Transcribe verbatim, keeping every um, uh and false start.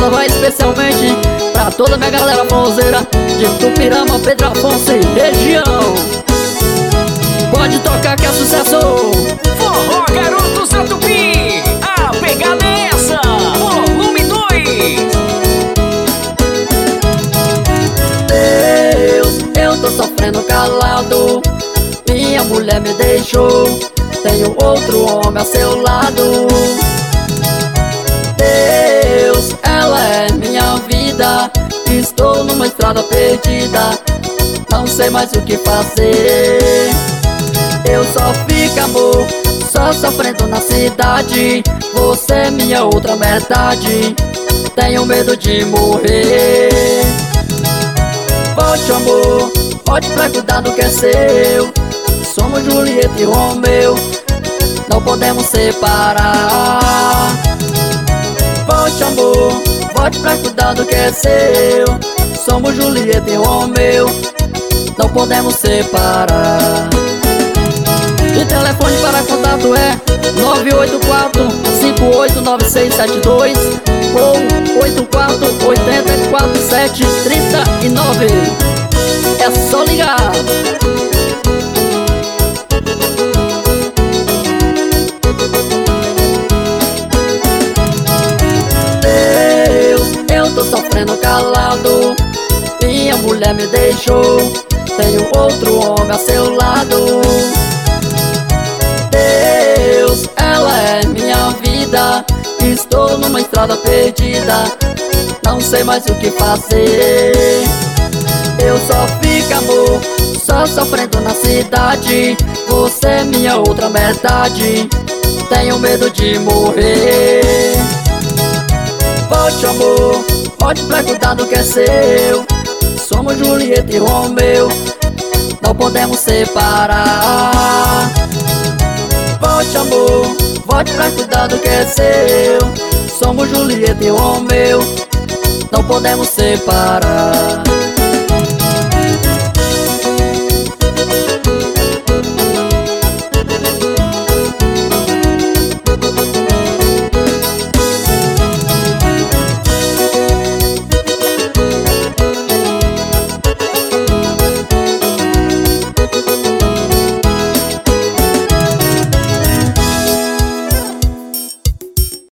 essa vai especialmente pra toda minha galera forrozeira de Tupirama, Pedro Afonso e região. Pode tocar que é sucesso. Forró Garoto Satupi, a pegada é essa, volume dois. Deus, eu tô sofrendo calado, minha mulher me deixou, tenho outro homem a seu lado. Deus, ela é minha vida, estou numa estrada perdida, não sei mais o que fazer. Eu só fico, amor, só sofrendo na cidade, você é minha outra metade, tenho medo de morrer. Volte, amor, volte pra cuidar do que é seu, somos Julieta e Romeu, não podemos separar. Volte, amor, volte pra cuidar do que é seu, somos Julieta e Romeu, não podemos separar. E telefone para contato é nove oito quatro, cinco oito nove seis sete dois ou oito quatro oito quatro sete três nove. É só ligar. Deus, eu tô sofrendo calado, minha mulher me deixou, tenho outro homem a seu lado. Deus, ela é minha vida, estou numa estrada perdida, não sei mais o que fazer. Eu só fico, amor, só sofrendo na cidade, você é minha outra metade, tenho medo de morrer. Volte, amor, volte pra cuidar do que é seu, somos Julieta e Romeu, não podemos separar. Volte, amor, volte pra cuidar do que é seu, somos Julieta e Romeu, não podemos separar.